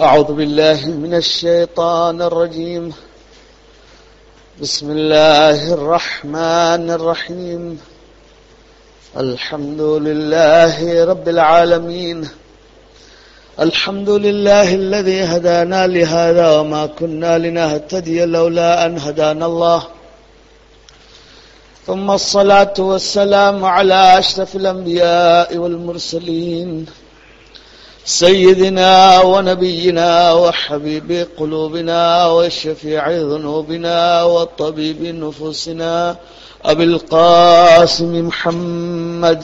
أعوذ بالله من الشيطان الرجيم. بسم الله الرحمن الرحيم. الحمد لله رب العالمين. الحمد لله الذي هدانا لهذا وما كنا لنهتدي لولا أن هدانا الله. ثم الصلاة والسلام على أشرف الأنبياء والمرسلين سيدنا ونبينا وحبيب قلوبنا وشفيع ذنوبنا وطبيب نفوسنا أبي القاسم محمد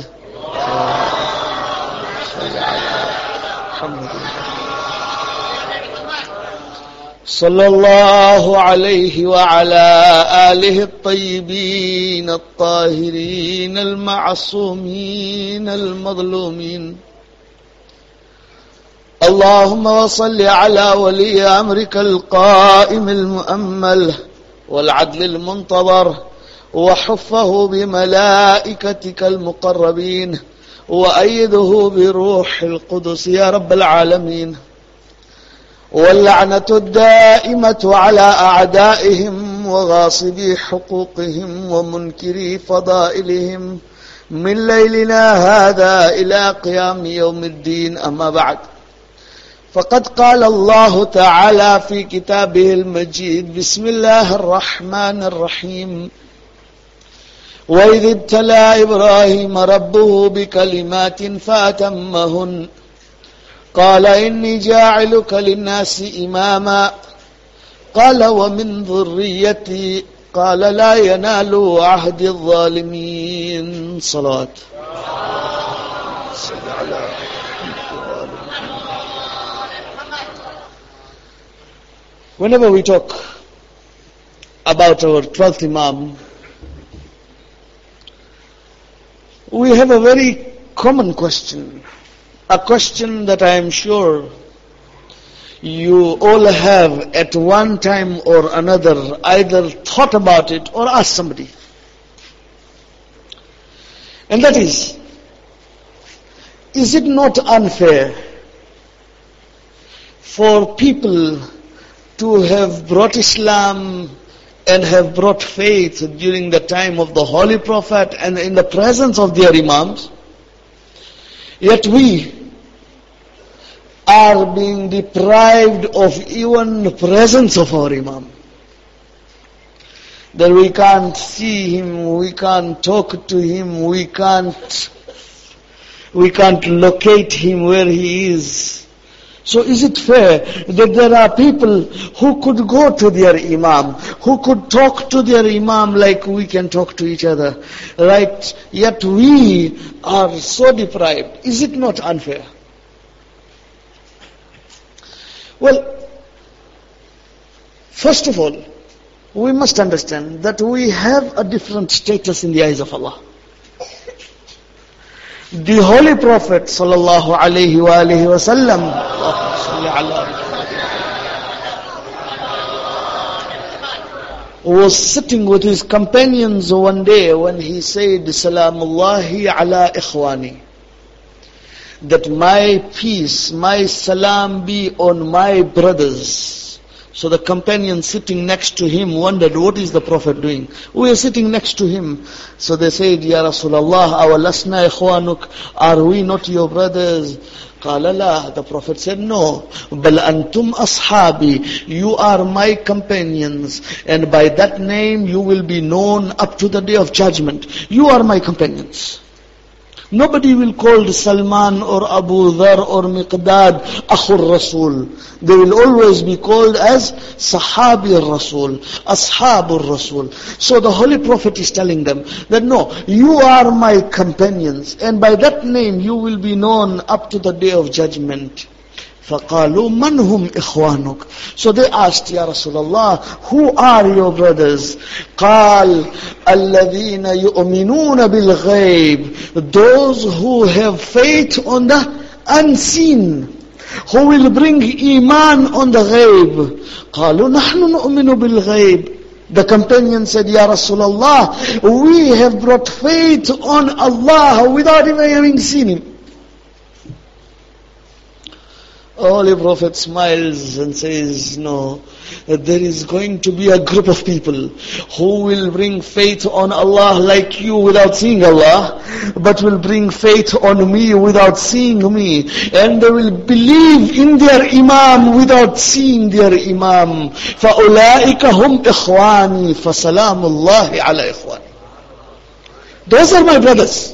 صلى الله عليه وعلى آله الطيبين الطاهرين المعصومين المظلومين. اللهم صل على ولي أمرك القائم المؤمل والعدل المنتظر وحفه بملائكتك المقربين وأيده بروح القدس يا رب العالمين. واللعنة الدائمة على أعدائهم وغاصبي حقوقهم ومنكري فضائلهم من ليلنا هذا إلى قيام يوم الدين. أما بعد، فقد قال الله تعالى في كتابه المجيد: بسم الله الرحمن الرحيم. وإذ ابتلى إبراهيم ربه بكلمات فأتمهن قال إني جاعلك للناس إماما قال ومن ذريتي قال لا ينال عهد الظالمين. صلوات. Whenever we talk about our 12th Imam, we have a very common question, a question that I am sure you all have at one time or another either thought about it or asked somebody. And that is it not unfair for people to have brought Islam and have brought faith during the time of the Holy Prophet and in the presence of their Imams, yet we are being deprived of even the presence of our Imam? That we can't see him, we can't talk to him, we can't locate him where he is. So is it fair that there are people who could go to their Imam, who could talk to their Imam like we can talk to each other, right? Yet we are so deprived. Is it not unfair? Well, first of all, we must understand that we have a different status in the eyes of Allah. The Holy Prophet sallallahu alaihi wa alihi wasallam was sitting with his companions one day when he said, Salamullahi ala ikhwani, that my peace, my salam be on my brothers. So the companion sitting next to him wondered, what is the Prophet doing? We are sitting next to him. So they said, Ya Rasulullah, awalasna ikhwanuk, are we not your brothers? Qala la, the Prophet said, no. Bal antum ashabi, you are my companions, and by that name you will be known up to the day of judgment. You are my companions. Nobody will call Salman or Abu Dhar or Miqdad Akhur Rasul. They will always be called as Sahabi Rasul, Ashabur Rasul. So the Holy Prophet is telling them that no, you are my companions, and by that name you will be known up to the day of judgment. فَقَالُوا مَنْ هُمْ إِخْوَانُكَ. So they asked, Ya Rasulullah, who are your brothers? قَالَ الَّذِينَ يُؤْمِنُونَ بِالْغَيْبِ. Those who have faith on the unseen, who will bring iman on the ghaib. قَالُوا نَحْنُ نُؤْمِنُ بِالْغَيْبِ. The companion said, Ya Rasulullah, we have brought faith on Allah without even having seen Him. Holy Prophet smiles and says, no, there is going to be a group of people who will bring faith on Allah like you without seeing Allah, but will bring faith on me without seeing me. And they will believe in their Imam without seeing their Imam. فَأُولَٰئِكَ هُمْ إِخْوَانِي فَسَلَامُ اللَّهِ عَلَى إِخْوَانِي. Those are my brothers.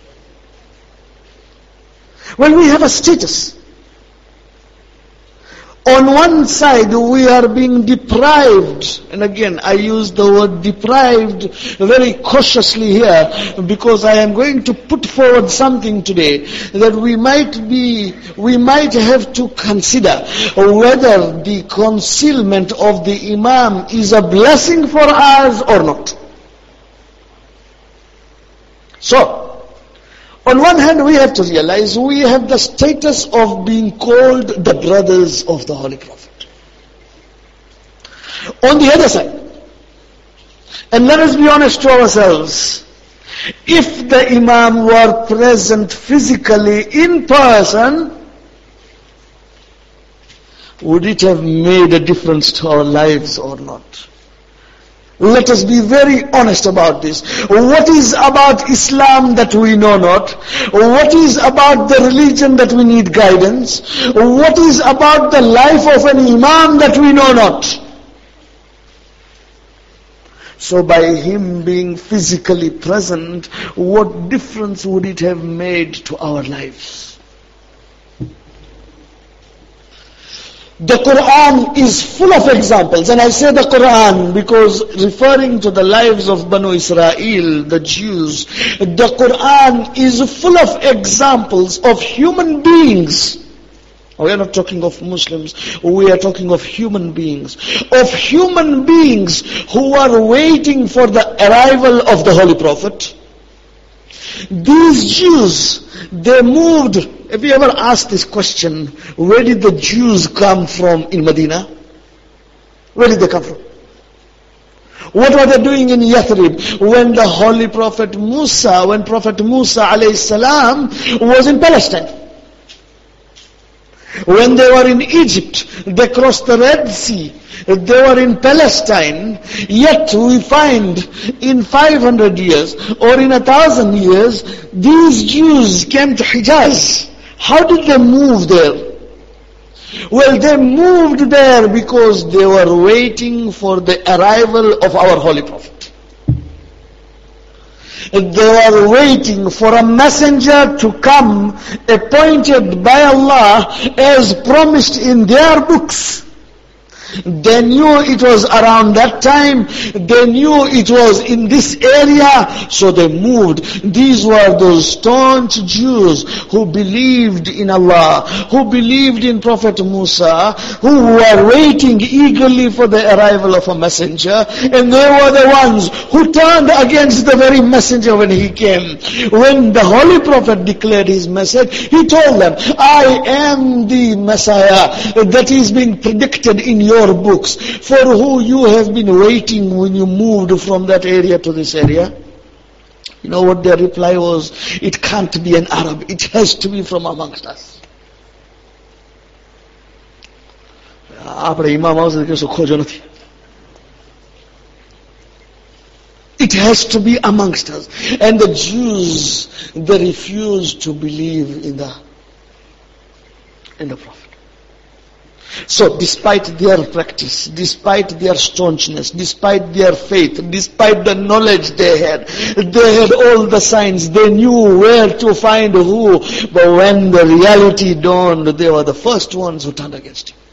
When we have a status, on one side we are being deprived, and again I use the word deprived very cautiously here, because I am going to put forward something today that we might have to consider whether the concealment of the Imam is a blessing for us or not. So, on one hand, we have to realize we have the status of being called the brothers of the Holy Prophet. On the other side, and let us be honest to ourselves, if the Imam were present physically in person, would it have made a difference to our lives or not? Let us be very honest about this. What is about Islam that we know not? What is about the religion that we need guidance? What is about the life of an Imam that we know not? So by him being physically present, what difference would it have made to our lives? The Quran is full of examples, and I say the Quran because referring to the lives of Banu Israel, the Jews, the Quran is full of examples of human beings. We are not talking of Muslims, we are talking of human beings. Of human beings who are waiting for the arrival of the Holy Prophet. These Jews, they moved. Have you ever asked this question, where did the Jews come from in Medina? Where did they come from? What were they doing in Yathrib when the Holy Prophet Musa, when Prophet Musa alayhi salam was in Palestine? When they were in Egypt, they crossed the Red Sea, they were in Palestine, yet we find in 500 years or in 1,000 years, these Jews came to Hijaz. How did they move there? Well, they moved there because they were waiting for the arrival of our Holy Prophet. They were waiting for a messenger to come appointed by Allah as promised in their books. They knew it was around that time. They knew it was in this area. So they moved. These were those staunch Jews who believed in Allah, who believed in Prophet Musa, who were waiting eagerly for the arrival of a messenger. And they were the ones who turned against the very messenger when he came. When the Holy Prophet declared his message, he told them, I am the Messiah that is being predicted in your books, for who you have been waiting when you moved from that area to this area. You know what their reply was? It can't be an Arab, it has to be from amongst us. It has to be amongst us. And the Jews, they refused to believe in the Prophet. So despite their practice, despite their staunchness, despite their faith, despite the knowledge they had all the signs, they knew where to find who, but when the reality dawned, they were the first ones who turned against him.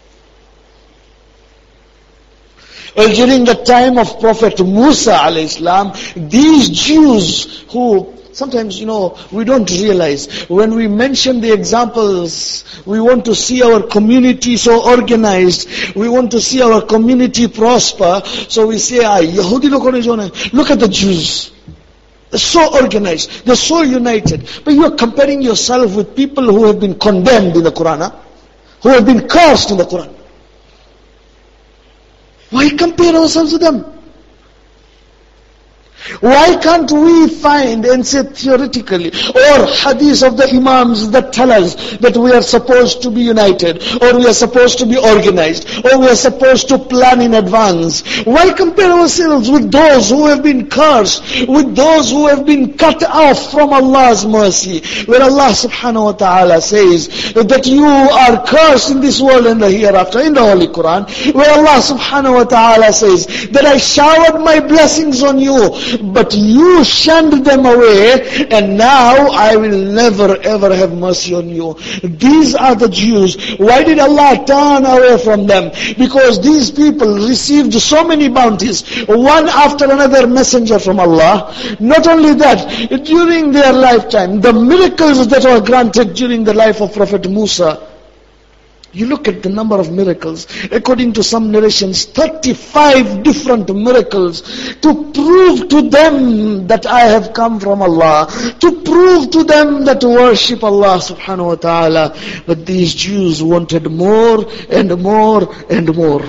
Well, during the time of Prophet Musa alayhi salam, these Jews who sometimes, we don't realize. When we mention the examples, we want to see our community so organized. We want to see our community prosper. So we say, Yahudi look at the Jews. They're so organized. They're so united. But you are comparing yourself with people who have been condemned in the Quran, who have been cursed in the Quran. Why compare ourselves with them? Why can't we find and say theoretically, or hadith of the imams that tell us that we are supposed to be united, or we are supposed to be organized, or we are supposed to plan in advance? Why compare ourselves with those who have been cursed, with those who have been cut off from Allah's mercy, where Allah subhanahu wa ta'ala says that you are cursed in this world and the hereafter, in the Holy Quran, where Allah subhanahu wa ta'ala says that I showered my blessings on you, but you shunned them away, and now I will never ever have mercy on you. These are the Jews. Why did Allah turn away from them? Because these people received so many bounties, one after another messenger from Allah. Not only that, during their lifetime, the miracles that were granted during the life of Prophet Musa, you look at the number of miracles. According to some narrations, 35 different miracles to prove to them that I have come from Allah, to prove to them that to worship Allah subhanahu wa ta'ala. But these Jews wanted more and more and more.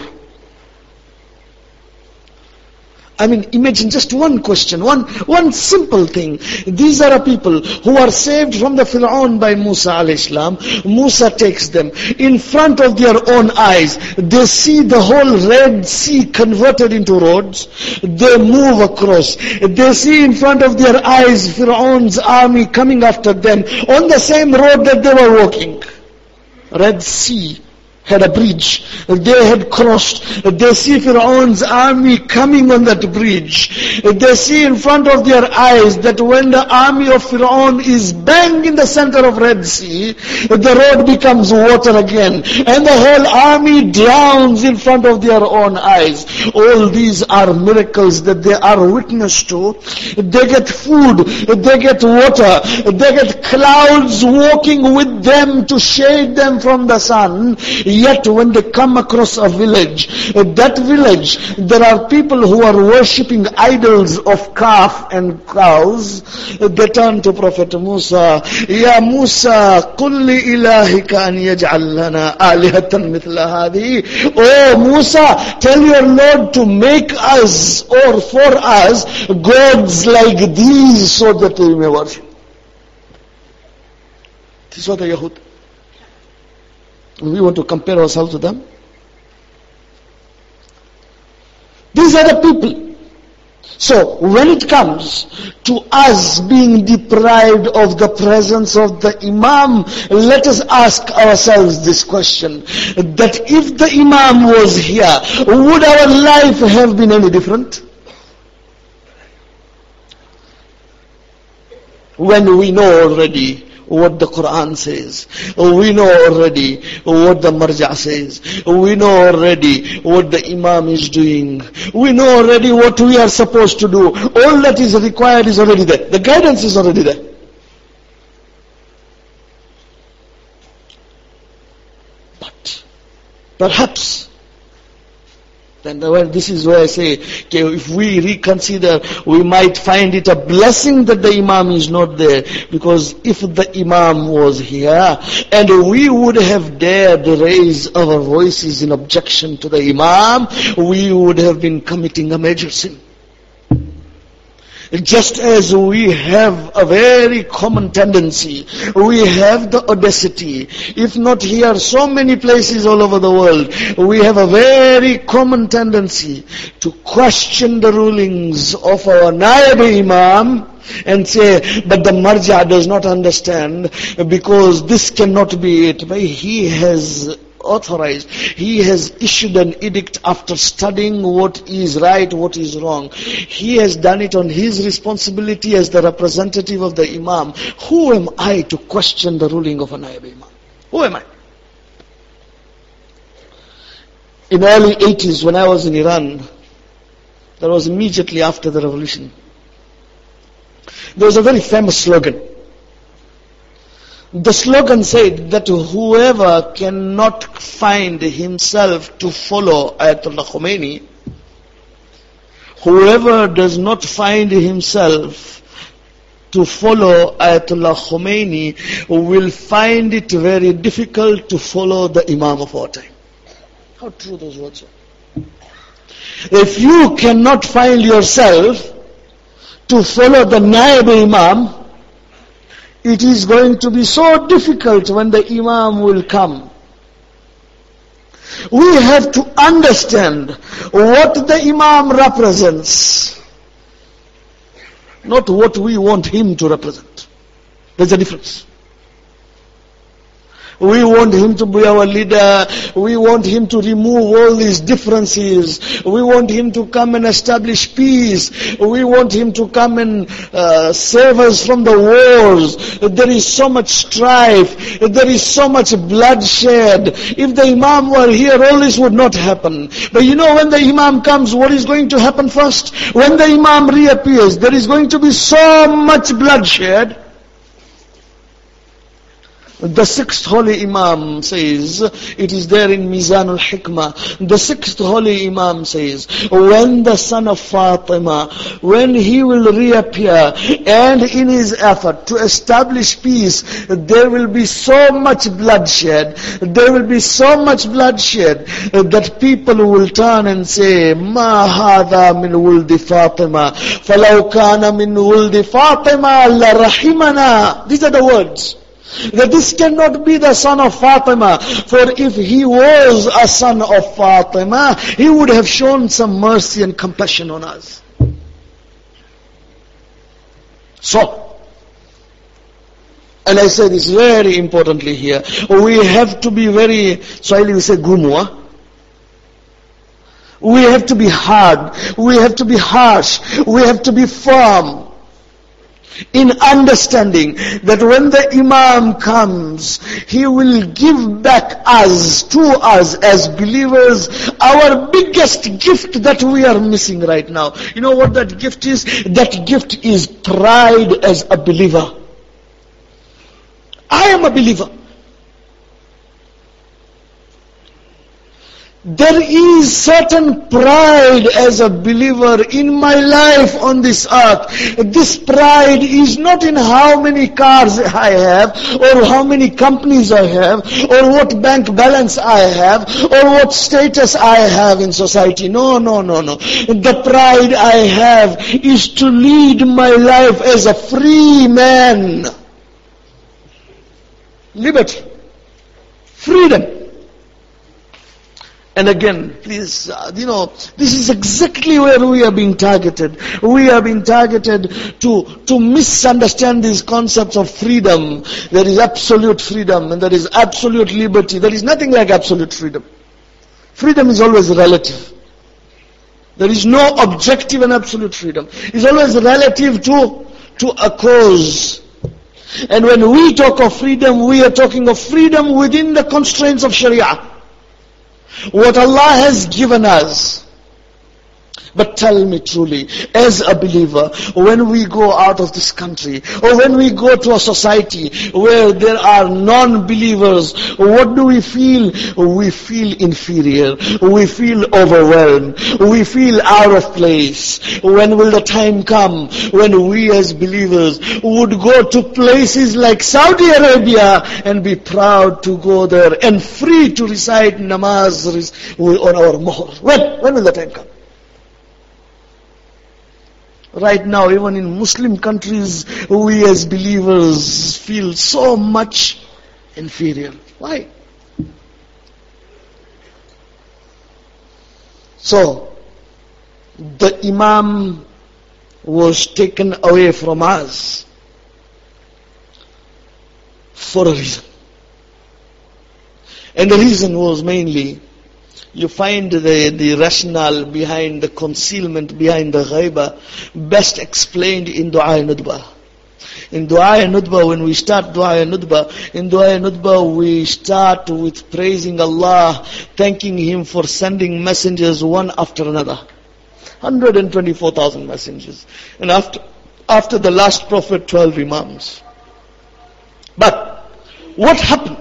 I mean, imagine just one question, one simple thing. These are people who are saved from the Fir'aun by Musa alayhi salam. Musa takes them in front of their own eyes. They see the whole Red Sea converted into roads. They move across. They see in front of their eyes Fir'aun's army coming after them on the same road that they were walking. Red Sea had a bridge. They had crossed. They see Fir'aun's army coming on that bridge. They see in front of their eyes that when the army of Fir'aun is bang in the center of Red Sea, the road becomes water again, and the whole army drowns in front of their own eyes. All these are miracles that they are witness to. They get food, they get water, they get clouds walking with them to shade them from the sun. Yet when they come across a village, that village, there are people who are worshipping idols of calf and cows. They turn to Prophet Musa, Ya Musa, qul li ilahika an yaj'al lana alihatan mithla hadhi. Oh Musa, tell your Lord to make us, or for us, gods like these so that we may worship. This is what the Yahud. We want to compare ourselves to them. These are the people. So, when it comes to us being deprived of the presence of the Imam, let us ask ourselves this question, that if the Imam was here, would our life have been any different? When we know already what the Quran says, we know already what the Marja says, we know already what the Imam is doing, we know already what we are supposed to do. All that is required is already there. The guidance is already there. But perhaps, then this is where I say, if we reconsider, we might find it a blessing that the Imam is not there. Because if the Imam was here, and we would have dared raise our voices in objection to the Imam, we would have been committing a major sin. Just as we have a very common tendency, we have the audacity, if not here, so many places all over the world, we have a very common tendency to question the rulings of our Naib Imam and say, but the Marja does not understand because this cannot be it. But he has authorized, he has issued an edict after studying what is right, what is wrong. He has done it on his responsibility as the representative of the Imam. Who am I to question the ruling of a Naib Imam? Who am I? In the early 80s, when I was in Iran, that was immediately after the revolution, there was a very famous slogan. The slogan said that whoever cannot find himself to follow Ayatollah Khomeini, whoever does not find himself to follow Ayatollah Khomeini will find it very difficult to follow the Imam of our time. How true those words are. If you cannot find yourself to follow the Naib Imam, it is going to be so difficult when the Imam will come. We have to understand what the Imam represents, not what we want him to represent. There's a difference. We want him to be our leader. We want him to remove all these differences. We want him to come and establish peace. We want him to come and save us from the wars. There is so much strife. There is so much bloodshed. If the Imam were here, all this would not happen. But you know, when the Imam comes, what is going to happen first? When the Imam reappears, there is going to be so much bloodshed. The sixth holy Imam says, it is there in Mizan al-Hikmah, the sixth holy Imam says, when the son of Fatima, when he will reappear, and in his effort to establish peace, there will be so much bloodshed, there will be so much bloodshed, that people will turn and say, Ma hadha min wuldi Fatima, falau kana min wuldi Fatima la rahimana. These are the words. That this cannot be the son of Fatima, for if he was a son of Fatima, he would have shown some mercy and compassion on us. So, and I say this very importantly here, we have to be very, Swahili we say gumwa. We have to be hard, we have to be harsh, we have to be firm in understanding that when the Imam comes, he will give back to us as believers, our biggest gift that we are missing right now. You know what that gift is? That gift is pride as a believer. I am a believer. There is certain pride as a believer in my life on this earth. This pride is not in how many cars I have, or how many companies I have, or what bank balance I have, or what status I have in society. No. The pride I have is to lead my life as a free man. Liberty. Freedom. And again, please, this is exactly where we are being targeted. We are being targeted to misunderstand these concepts of freedom. There is absolute freedom and there is absolute liberty. There is nothing like absolute freedom. Freedom is always relative. There is no objective and absolute freedom. It's always relative to a cause. And when we talk of freedom, we are talking of freedom within the constraints of Sharia. What Allah has given us. But tell me truly, as a believer, when we go out of this country, or when we go to a society where there are non-believers, what do we feel? We feel inferior. We feel overwhelmed. We feel out of place. When will the time come when we as believers would go to places like Saudi Arabia and be proud to go there and free to recite namaz on our muhr? When will the time come? Right now, even in Muslim countries, we as believers feel so much inferior. Why? So, the Imam was taken away from us for a reason. And the reason was mainly, you find the rationale behind the concealment, behind the ghaibah, best explained in Dua Nudba. In Dua Nudba, when we start Dua Nudba, in Dua Nudba we start with praising Allah, thanking Him for sending messengers one after another. 124,000 messengers. And after the last prophet, 12 Imams. But what happened?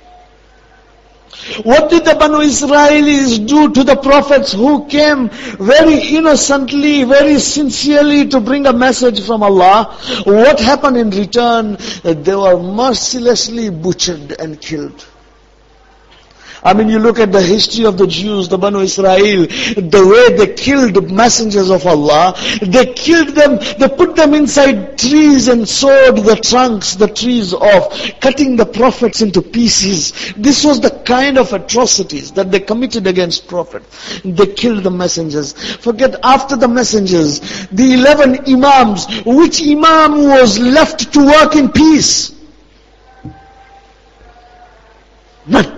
What did the Banu Israelis do to the prophets who came very innocently, very sincerely to bring a message from Allah? What happened in return? They were mercilessly butchered and killed. I mean, you look at the history of the Jews, the Banu Israel, the way they killed messengers of Allah. They killed them, they put them inside trees and sawed the trunks, the trees off, cutting the prophets into pieces. This was the kind of atrocities that they committed against Prophet. They killed the messengers. Forget after the messengers, the 11 Imams, which Imam was left to work in peace? None.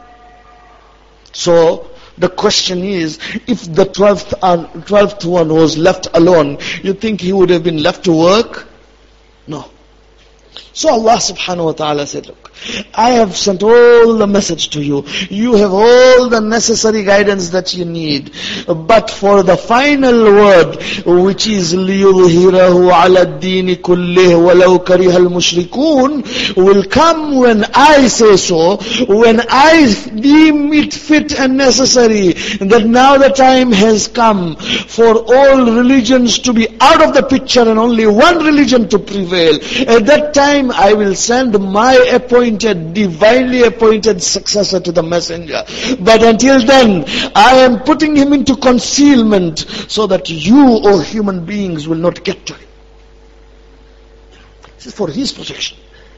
So, the question is, if the 12th one was left alone, you think he would have been left to work? No. So Allah subhanahu wa ta'ala said, look, I have sent all the message to you. You have all the necessary guidance that you need. But for the final word, which is لِيُظْهِرَهُ عَلَى الدِّينِ كُلِّهِ وَلَوْ كَرِهَ الْمُشْرِكُونَ, will come when I say so, when I deem it fit and necessary, that now the time has come for all religions to be out of the picture and only one religion to prevail. At that time, I will send my divinely appointed successor to the messenger. But until then, I am putting him into concealment so that you, O human beings, will not get to him. This is for his protection.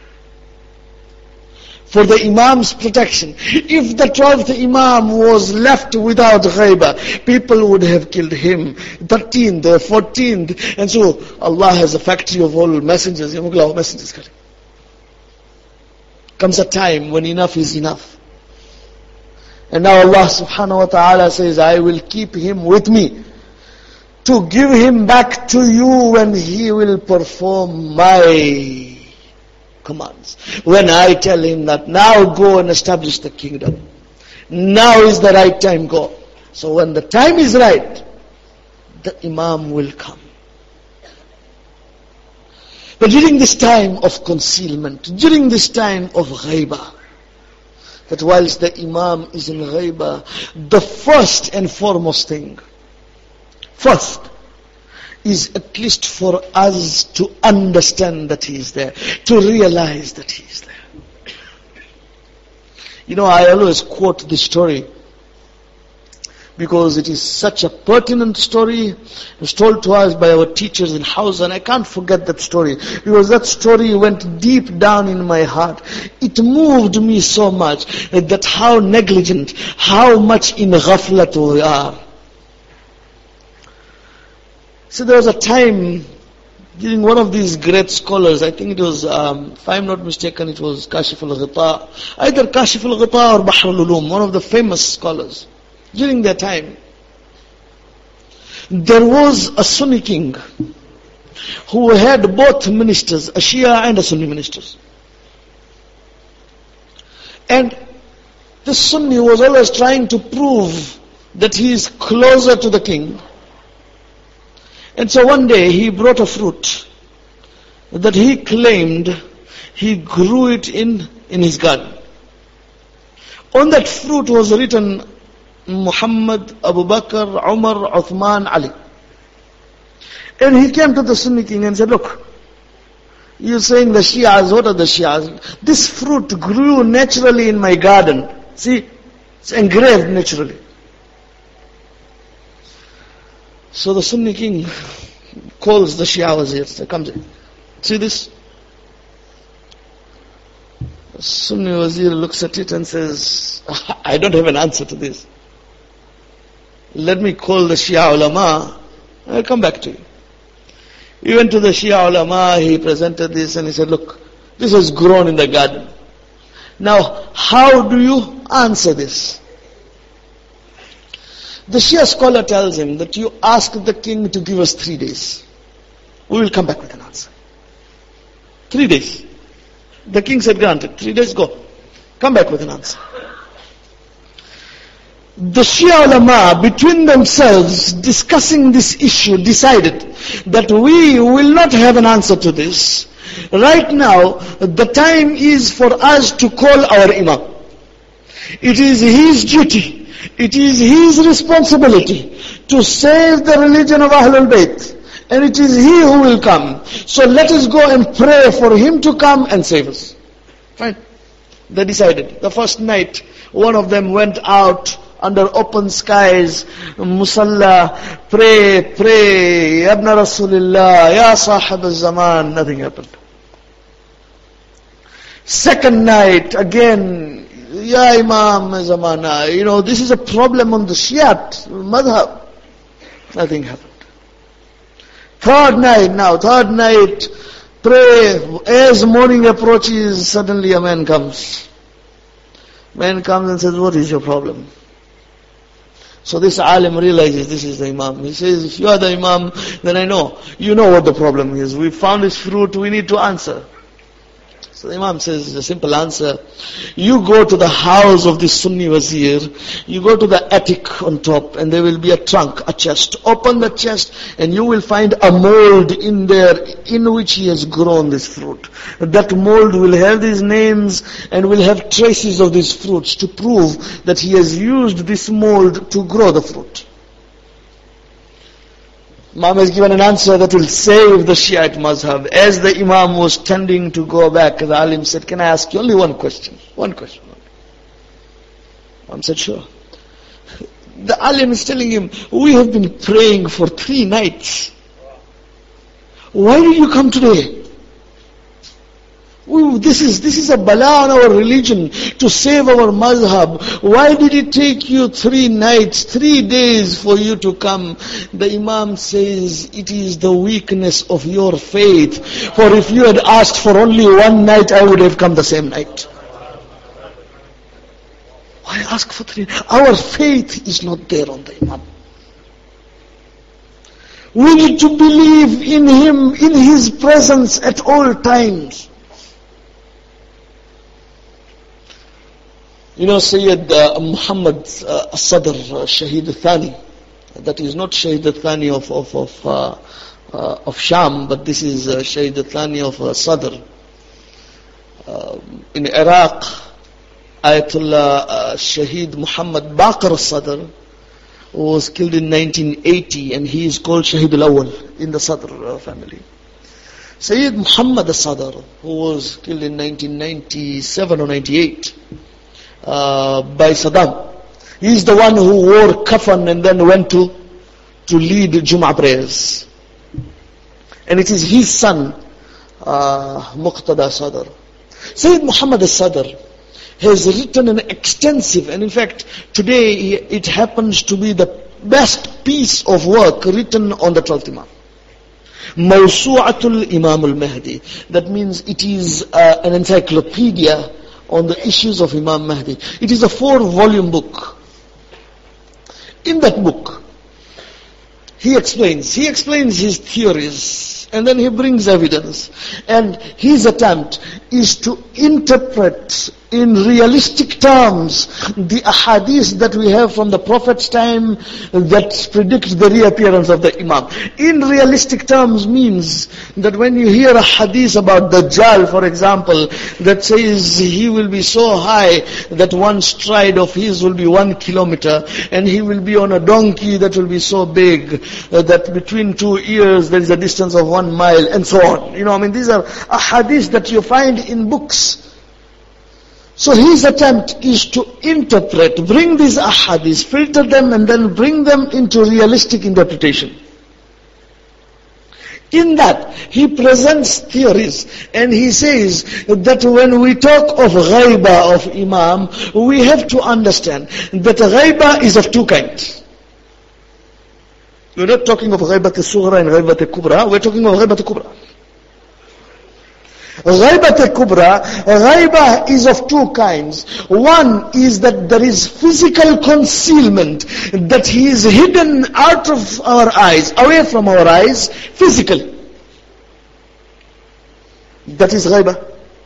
For the Imam's protection. If the 12th Imam was left without ghaibah, people would have killed him. 13th, 14th. And so Allah has a factory of all messengers. Comes a time when enough is enough. And now Allah subhanahu wa ta'ala says, I will keep him with me to give him back to you when he will perform my commands. When I tell him that now go and establish the kingdom. Now is the right time, go. So when the time is right, the Imam will come. But during this time of concealment, during this time of ghaibah, that whilst the Imam is in ghaibah, the first and foremost thing, first, is at least for us to understand that he is there, to realize that he is there. You know, I always quote this story because it is such a pertinent story. It was told to us by our teachers in Hausa, and I can't forget that story because that story went deep down in my heart. It moved me so much that how negligent, how much in ghaflat we are. So there was a time during one of these great scholars, I think it was, if I'm not mistaken, it was Kashif al-Ghita, either Kashif al-Ghita or Bahr al-Ulum, one of the famous scholars. During their time, there was a Sunni king who had both ministers, a Shia and a Sunni ministers. And the Sunni was always trying to prove that he is closer to the king. And so one day he brought a fruit that he claimed he grew it in his garden. On that fruit was written Muhammad, Abu Bakr, Umar, Uthman, Ali. And he came to the Sunni king and said, look, you're saying the Shias, what are the Shias? This fruit grew naturally in my garden. See, it's engraved naturally. So the Sunni king calls the Shia wazir, comes in. See this? The Sunni wazir looks at it and says, I don't have an answer to this. Let me call the Shia ulama, I'll come back to you. He went to the Shia ulama, he presented this and he said, look, this has grown in the garden. Now, how do you answer this? The Shia scholar tells him that you ask the king to give us 3 days. We will come back with an answer. 3 days. The king said, granted. 3 days, go. Come back with an answer. The Shia ulama, between themselves, discussing this issue, decided that we will not have an answer to this. Right now, the time is for us to call our imam. It is his duty. It is his responsibility to save the religion of Ahlul Bayt. And it is he who will come. So let us go and pray for him to come and save us. Fine. They decided. The first night, one of them went out under open skies, Musalla, pray, Ya Ibn Rasulullah, Ya Sahib al-Zaman, nothing happened. Second night, again, Ya Imam Zamana, this is a problem on the Shiite madhab. Nothing happened. Third night, pray, as morning approaches, suddenly a man comes. Man comes and says, what is your problem? So this alim realizes this is the Imam. He says, if you are the Imam, then I know. You know what the problem is. We found this fruit, we need to answer. So the Imam says, a simple answer. You go to the house of the Sunni Wazir, you go to the attic on top, and there will be a trunk, a chest. Open the chest, and you will find a mold in there, in which he has grown this fruit. That mold will have these names, and will have traces of these fruits to prove that he has used this mold to grow the fruit. Imam has given an answer that will save the Shiite mazhab. As the Imam was tending to go back, the alim said, can I ask you only one question? One question. Imam said, sure. The alim is telling him, we have been praying for 3 nights. Why did you come today? This is a bala on our religion to save our mazhab. Why did it take you 3 nights, 3 days for you to come? The Imam says, it is the weakness of your faith. For if you had asked for only 1 night, I would have come the same night. Why ask for 3? Our faith is not there on the Imam. We need to believe in him, in his presence at all times. Sayyid Muhammad Sadr, Shaheed al-Thani. That is not Shaheed al-Thani of Sham, but this is Shaheed al-Thani of Sadr. In Iraq, Ayatollah Shaheed Muhammad Baqir al-Sadr was killed in 1980, and he is called Shaheed al-Awwal in the Sadr family. Sayyid Muhammad al-Sadr, who was killed in 1997 or 98, by Saddam. He is the one who wore kafan and then went to lead Jum'ah prayers. And it is his son, Muqtada Sadr. Sayyid Muhammad al-Sadr has written an extensive, and in fact, today it happens to be the best piece of work written on the 12th Imam. Mawsu'atul Imam al-Mahdi. That means it is an encyclopedia on the issues of Imam Mahdi. It is a 4-volume book. In that book, he explains his theories, and then he brings evidence. And his attempt is to interpret in realistic terms the ahadith that we have from the Prophet's time that predict the reappearance of the Imam. In realistic terms means that when you hear a hadith about Dajjal, for example, that says he will be so high that one stride of his will be 1 kilometer, and he will be on a donkey that will be so big that between 2 ears there is a distance of 1 mile, and so on. These are ahadith that you find in books. So his attempt is to interpret, bring these ahadith, filter them, and then bring them into realistic interpretation. In that, he presents theories, and he says that when we talk of ghaiba of Imam, we have to understand that ghaiba is of 2 kinds. We're not talking of ghaibat al-sughra and ghaibat al-kubra, we're talking of ghaibat al-kubra. Ghaibat al-kubra, ghaiba is of 2 kinds. One is that there is physical concealment, that he is hidden out of our eyes, away from our eyes, physically. That is ghaiba.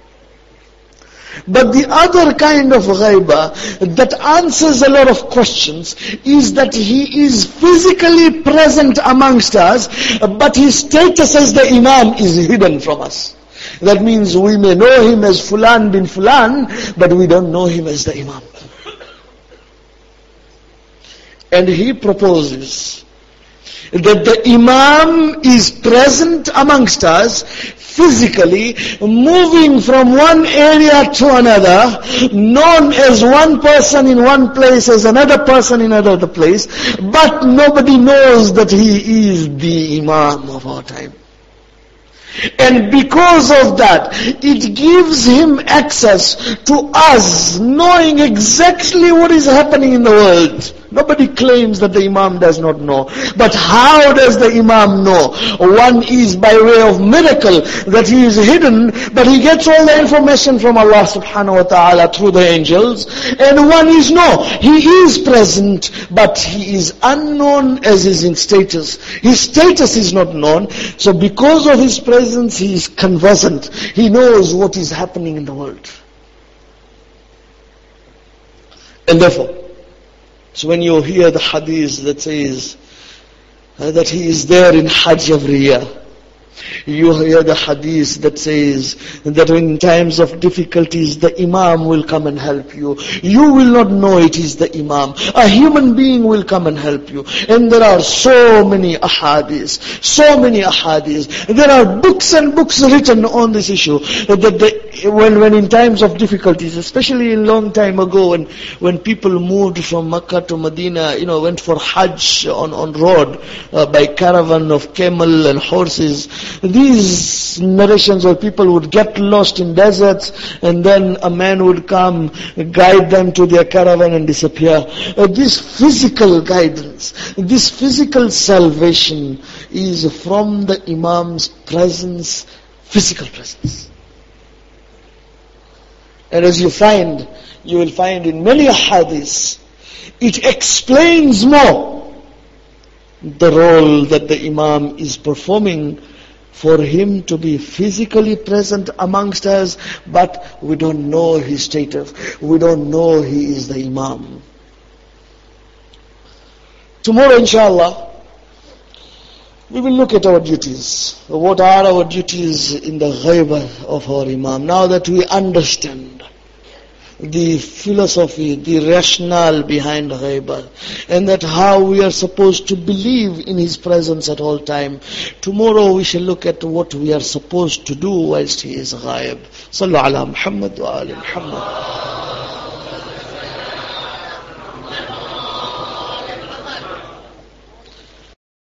But the other kind of ghaiba that answers a lot of questions is that he is physically present amongst us, but his status as the Imam is hidden from us. That means we may know him as Fulan bin Fulan, but we don't know him as the Imam. And he proposes that the Imam is present amongst us, physically, moving from one area to another, known as one person in one place as another person in another place, but nobody knows that he is the Imam of our time. And because of that, it gives him access to us, knowing exactly what is happening in the world. Nobody claims that the Imam does not know. But how does the Imam know? One is by way of miracle, that he is hidden, but he gets all the information from Allah subhanahu wa ta'ala through the angels. And one is no, he is present, but he is unknown as is in status. His status is not known, so because of his presence, he is conversant. He knows what is happening in the world. And therefore, so when you hear the hadith that says that he is there in Hajj every year, you hear the hadith that says that in times of difficulties the Imam will come and help you. You will not know it is the Imam. A human being will come and help you. And there are so many ahadith. There are books and books written on this issue. That when in times of difficulties, especially a long time ago when people moved from Makkah to Medina, went for Hajj on road by caravan of camel and horses. These narrations where people would get lost in deserts and then a man would come, guide them to their caravan and disappear. This physical guidance, this physical salvation is from the Imam's presence, physical presence. And as you will find in many hadiths, it explains more the role that the Imam is performing for him to be physically present amongst us, but we don't know his status. We don't know he is the Imam. Tomorrow, inshallah, we will look at our duties. What are our duties in the ghaibah of our Imam? Now that we understand the philosophy, the rationale behind ghaibah, and that how we are supposed to believe in his presence at all time. Tomorrow we shall look at what we are supposed to do whilst he is ghaib. Sallu ala Muhammad wa ali Muhammad.